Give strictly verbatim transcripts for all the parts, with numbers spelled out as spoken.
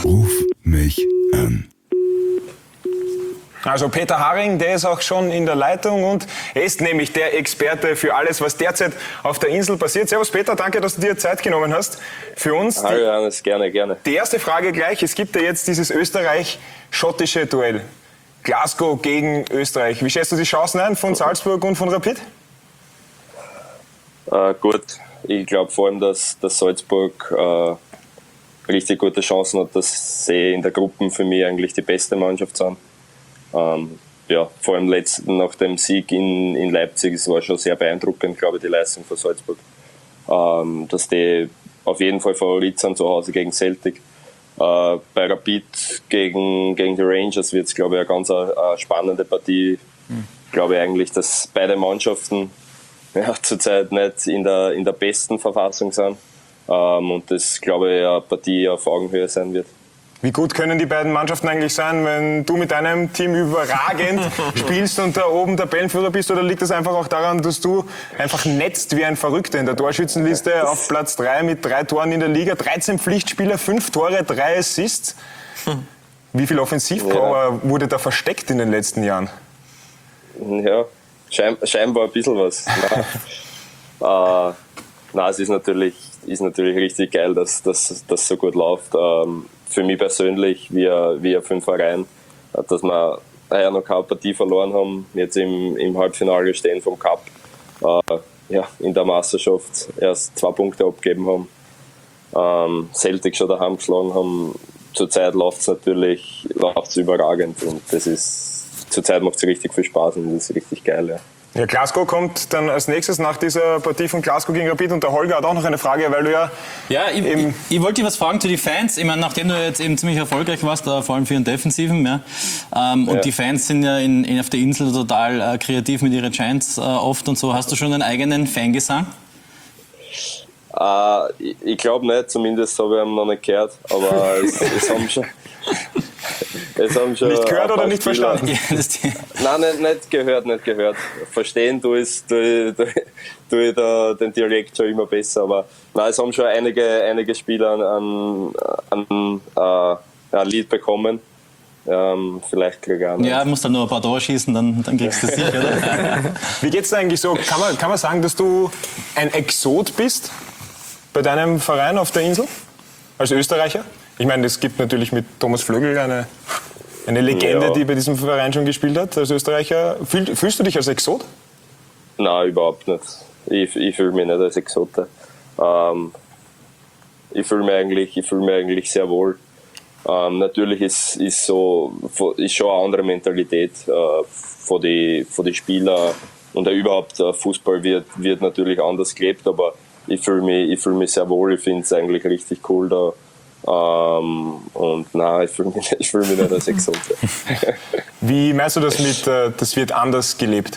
Ruf mich an. Also Peter Haring, der ist auch schon in der Leitung und er ist nämlich der Experte für alles, was derzeit auf der Insel passiert. Servus Peter, danke, dass du dir Zeit genommen hast für uns. Hallo Johannes, gerne, gerne. Die erste Frage gleich, es gibt ja jetzt dieses österreich-schottische Duell. Glasgow gegen Österreich. Wie schätzt du die Chancen ein von Salzburg und von Rapid? Äh, gut, ich glaube vor allem, dass, dass Salzburg äh, richtig gute Chancen hat, dass sie in der Gruppe für mich eigentlich die beste Mannschaft sind. Ähm, ja, vor allem letzt, nach dem Sieg in, in Leipzig, es war schon sehr beeindruckend, glaube ich, die Leistung von Salzburg. Ähm, dass die auf jeden Fall Favorit sind zu Hause gegen Celtic. Äh, bei Rapid gegen, gegen die Rangers wird es, glaube ich, eine ganz eine, eine spannende Partie. Mhm. Ich glaube eigentlich, dass beide Mannschaften ja, zurzeit nicht in der, in der besten Verfassung sind. Ähm, und das, glaube ich, eine Partie auf Augenhöhe sein wird. Wie gut können die beiden Mannschaften eigentlich sein, wenn du mit deinem Team überragend spielst und da oben Tabellenführer bist? Oder liegt das einfach auch daran, dass du einfach netzt wie ein Verrückter in der Torschützenliste auf Platz drei mit drei Toren in der Liga, dreizehn Pflichtspieler, fünf Tore, drei Assists? Wie viel Offensivpower ja. wurde da versteckt in den letzten Jahren? Ja, schein, scheinbar ein bisschen was. Nein, äh, nein es ist natürlich, ist natürlich richtig geil, dass das so gut läuft. Ähm, für mich persönlich, wie, wie für den Verein, dass wir ja noch keine Partie verloren haben, jetzt im, im Halbfinale stehen vom Cup, äh, ja, in der Meisterschaft erst zwei Punkte abgegeben haben, ähm, Celtic schon daheim geschlagen haben. Zurzeit läuft es natürlich läuft's überragend und das ist, zurzeit macht es richtig viel Spaß und das ist richtig geil. Ja. Ja, Glasgow kommt dann als nächstes nach dieser Partie von Glasgow gegen Rapid und der Holger hat auch noch eine Frage, weil du ja... Ja, ich, ich, ich wollte dich was fragen zu den Fans. Ich meine, nachdem du jetzt eben ziemlich erfolgreich warst, da vor allem für den Defensiven, ja, ähm, und ja. die Fans sind ja in, in, auf der Insel total äh, kreativ mit ihren Chants äh, oft und so. Hast du schon einen eigenen Fangesang? Äh, ich ich glaube nicht, zumindest habe ich ihn noch nicht gehört, aber es, es haben schon... Es haben schon nicht gehört oder nicht Spieler. Verstanden? Nein, nicht, nicht gehört, nicht gehört. Verstehen tue ich, tue, tue, tue ich da den Dialekt schon immer besser, aber nein, es haben schon einige, einige Spieler an, an, an äh, ein Lied bekommen. Ähm, vielleicht kriege ich auch noch. Ja, musst dann nur ein paar Tore schießen, dann, dann kriegst du es sicher. Oder? Wie geht's dir eigentlich so? Kann man, kann man sagen, dass du ein Exot bist bei deinem Verein auf der Insel? Als Österreicher? Ich meine, es gibt natürlich mit Thomas Flögl eine, eine Legende, ja. die bei diesem Verein schon gespielt hat, als Österreicher. Fühl, fühlst du dich als Exot? Nein, überhaupt nicht. Ich, ich fühle mich nicht als Exote. Ähm, ich fühle mich eigentlich, ich fühle mich eigentlich sehr wohl. Ähm, natürlich ist, ist, so, ist schon eine andere Mentalität äh, von den von die Spielern und überhaupt äh, Fußball wird, wird natürlich anders gelebt, aber ich fühle mich, ich fühle mich sehr wohl. Ich finde es eigentlich richtig cool da. Um, und nein, ich fühle mich, ich fühl mich nicht als Exot. Wie meinst du das mit, äh, das wird anders gelebt?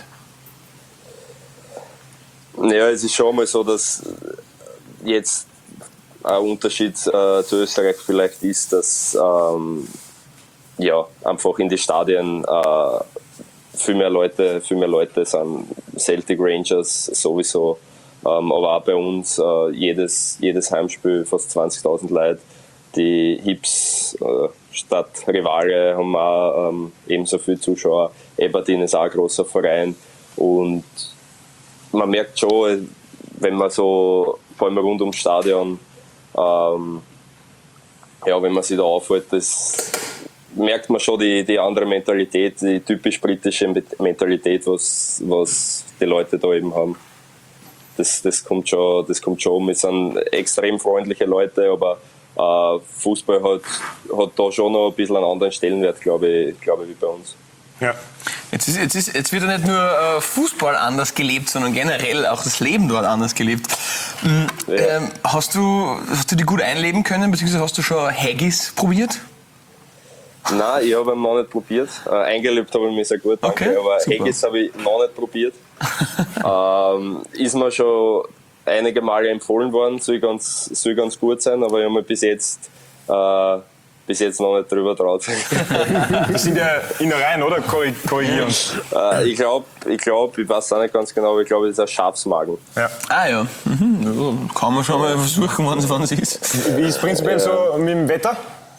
Ja, es ist schon mal so, dass jetzt ein Unterschied äh, zu Österreich vielleicht ist, dass ähm, ja, einfach in die Stadien äh, viel mehr Leute, viel mehr Leute sind. Celtic, Rangers sowieso, ähm, aber auch bei uns äh, jedes, jedes Heimspiel fast zwanzigtausend Leute. Die Hips äh, statt Rivale haben auch ähm, ebenso viele Zuschauer. Aberdeen ist auch ein großer Verein und man merkt schon, wenn man so, vor allem rund ums Stadion, ähm, ja, wenn man sich da aufhält, das merkt man schon die, die andere Mentalität, die typisch britische Mentalität, was, was die Leute da eben haben. Das, das kommt schon, das kommt schon. Wir sind extrem freundliche Leute, aber Uh, Fußball hat, hat da schon noch ein bisschen einen anderen Stellenwert, glaube ich, glaube ich, wie bei uns. Ja. Jetzt, ist, jetzt, ist, jetzt wird ja nicht nur äh, Fußball anders gelebt, sondern generell auch das Leben dort anders gelebt. Mhm. Ja. Ähm, hast du, hast du die gut einleben können, beziehungsweise hast du schon Haggis probiert? Nein, ich habe ihn noch nicht probiert. Äh, eingelebt habe ich mich sehr gut, danke, okay, aber super. Haggis habe ich noch nicht probiert. ähm, ist mir schon einige Male empfohlen worden, soll ganz, soll ganz gut sein, aber ich habe mich bis jetzt, äh, bis jetzt noch nicht drüber traut. Das sind ja Innereien, oder? Korrigieren. äh, ich glaube, ich, glaub, ich weiß auch nicht ganz genau, aber ich glaube, das ist ein Schafsmagen. Ja. Ah ja, mhm. Kann man schon mal versuchen, wann es ist. Wie ist es prinzipiell ja. so mit dem Wetter?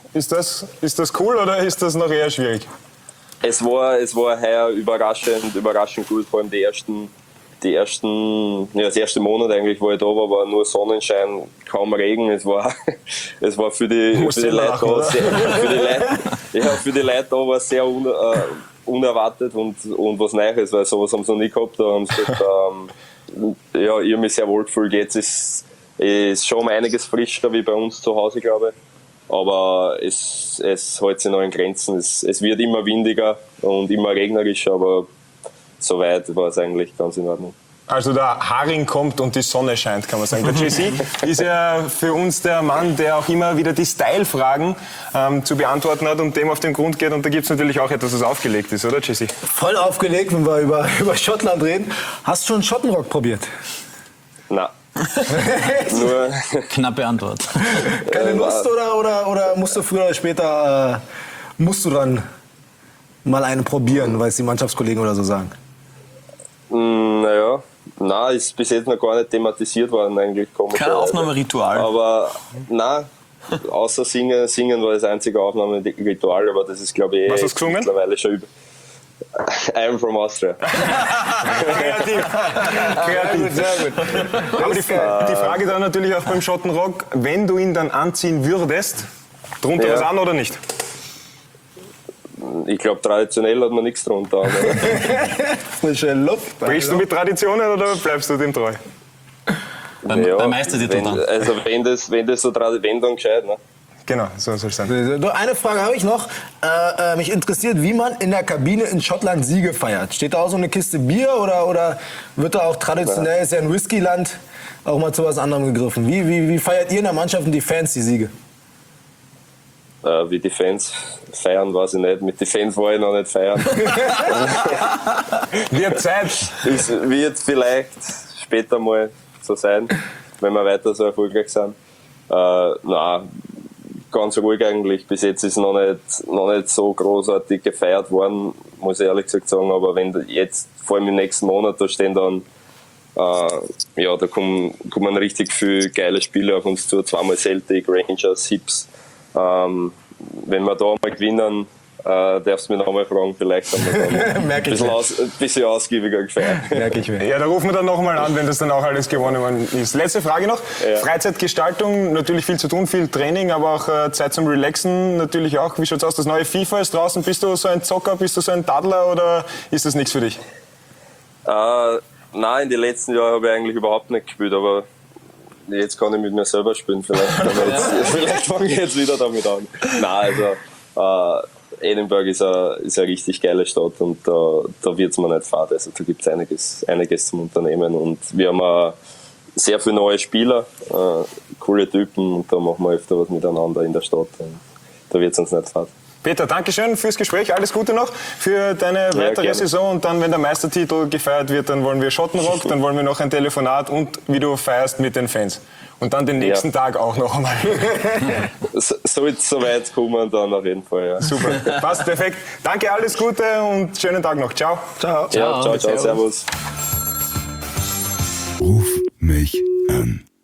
Ist das, ist das cool oder ist das noch eher schwierig? Es war, es war heuer überraschend, überraschend gut, vor allem die ersten, die ersten, ja, das erste Monat eigentlich, wo ich da war, war nur Sonnenschein, kaum Regen. Es war, es war für die, für die Leute da, sehr, für die Leute, ja, für die Leute da war es sehr un, äh, unerwartet und, und was Neues, weil sowas haben sie noch nie gehabt. Da haben sie gesagt, ähm, ja, ich habe mich sehr wohl gefühlt. Jetzt ist, ist schon um einiges frischer wie bei uns zu Hause, glaube ich. Aber es, es hält sich noch in Grenzen. Es, es wird immer windiger und immer regnerischer, aber soweit war es eigentlich ganz in Ordnung. Also der Haring kommt und die Sonne scheint, kann man sagen. Der Jesse ist ja für uns der Mann, der auch immer wieder die Style-Fragen ähm, zu beantworten hat und dem auf den Grund geht. Und da gibt es natürlich auch etwas, was aufgelegt ist, oder Jesse? Voll aufgelegt, wenn wir über, über Schottland reden. Hast du schon Schottenrock probiert? Nein. Nur Knappe Antwort. Keine Lust oder, oder, oder musst du früher oder später äh, musst du dann mal einen probieren, weil es die Mannschaftskollegen oder so sagen? Mm, naja, nein, ist bis jetzt noch gar nicht thematisiert worden eigentlich. Kein Aufnahmeritual. Aber nein, außer Singen, Singen war das einzige Aufnahmeritual, aber das ist, glaube ich, Was hast du gesungen? mittlerweile schon über. I'm from Austria. Kreativ. Kreativ. Sehr gut. Aber die, die Frage dann natürlich auch beim Schottenrock, wenn du ihn dann anziehen würdest, drunter Ja. was an oder nicht? Ich glaube, traditionell hat man nichts drunter. Aber Frische Luft. Brichst du mit Traditionen oder bleibst du dem treu? Beim, ja, beim Meistertitel wenn, dann. also wenn das, wenn das so tradi- wenn dann gescheit, ne? Genau, so soll es sein. Nur eine Frage habe ich noch. Äh, äh, mich interessiert, wie man in der Kabine in Schottland Siege feiert. Steht da auch so eine Kiste Bier oder, oder wird da auch traditionell, ist ja ein Whiskyland, auch mal zu was anderem gegriffen? Wie, wie, wie feiert ihr in der Mannschaft und die Fans die Siege? Äh, wie die Fans feiern, weiß ich nicht. Mit den Fans war ich noch nicht feiern. Wird Zeit. Es wird vielleicht später mal so sein, wenn wir weiter so erfolgreich sind. Äh, nein, ganz ruhig eigentlich. Bis jetzt ist noch nicht, noch nicht so großartig gefeiert worden, muss ich ehrlich gesagt sagen. Aber wenn jetzt, vor allem im nächsten Monat, da stehen dann, äh, ja, da kommen, kommen richtig viele geile Spiele auf uns zu. Zweimal Celtic, Rangers, Hibs. Ähm, wenn wir da mal gewinnen, äh, darfst du mich noch mal fragen, vielleicht haben wir dann ein Merke ich bisschen, mir. aus, ein bisschen ausgiebiger gefeiert. Merke ich mir. Ja, da rufen wir dann noch mal an, wenn das dann auch alles gewonnen worden ist. Letzte Frage noch. Ja. Freizeitgestaltung, natürlich viel zu tun, viel Training, aber auch äh, Zeit zum Relaxen natürlich auch. Wie schaut's aus? Das neue FIFA ist draußen. Bist du so ein Zocker, bist du so ein Daddler oder ist das nichts für dich? Äh, nein, in den letzten Jahren habe ich eigentlich überhaupt nicht gespielt, aber jetzt kann ich mit mir selber spielen. Vielleicht, kann ich jetzt, vielleicht fange ich jetzt wieder damit an. Nein, also äh, Edinburgh ist eine, ist eine richtig geile Stadt und da, da wird es mir nicht fad. Also da gibt es einiges, einiges zum Unternehmen und wir haben auch sehr viele neue Spieler, äh, coole Typen und da machen wir öfter was miteinander in der Stadt. Und da wird es uns nicht fad. Peter, danke schön fürs Gespräch. Alles Gute noch für deine weitere gerne. Saison. Und dann, wenn der Meistertitel gefeiert wird, dann wollen wir Schottenrock, dann wollen wir noch ein Telefonat und wie du feierst mit den Fans. Und dann den nächsten Ja. Tag auch noch einmal. Sollte es soweit kommen, dann auf jeden Fall. Ja. Super, passt perfekt. Danke, alles Gute und schönen Tag noch. Ciao. Ciao. Ja, ciao, ciao, servus. Ruf mich an.